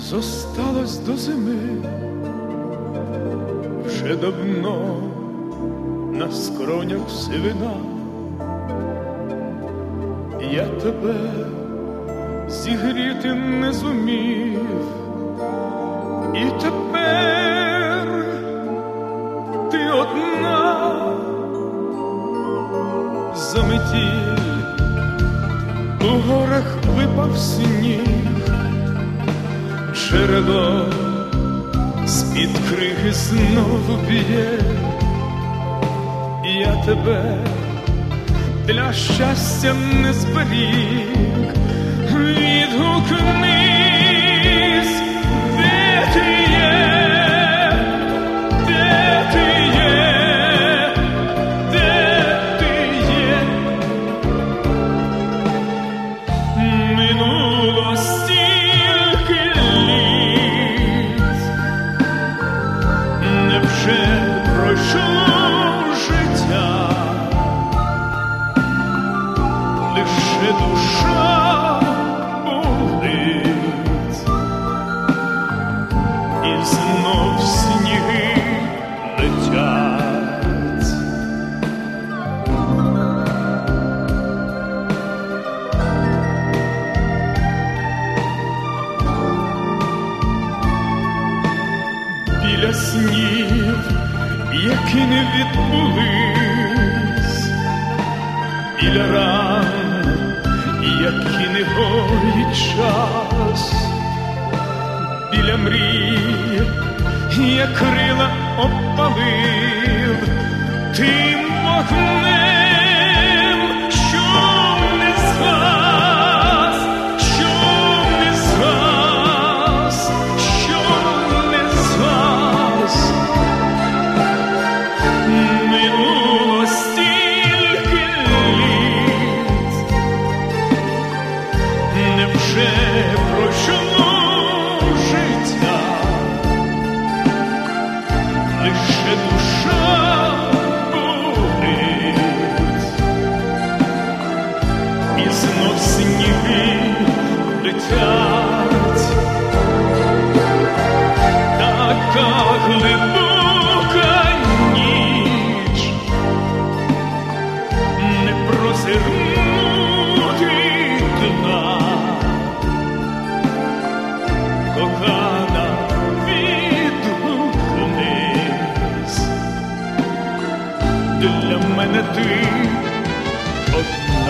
зосталось до зими, вже давно на скронях сивина. Я тебе зігріти не зумів, і тепер ти одна. Заметіль у горах випав сніг, джерело з-під криги знову б'є. Я тебе для щастя не зберіг. Відгукнись, де ти є, де ти є, де ти є. Минуло стільки літ, невже пройшло життя, лише душа болить, і знов сніги летять. Біля снів, які не відбулись, біля ран, які не гоїть час, біля мрій, я крила обпалив тим вогнем, що не згас, що не згас, що не згас. Минуло стільки літ, невже пройшло життя, лише душа болить, і знов сніги летять. Така глибока ніч, не прозирнути дна. Кохана, відгукнись, для мене ти одна.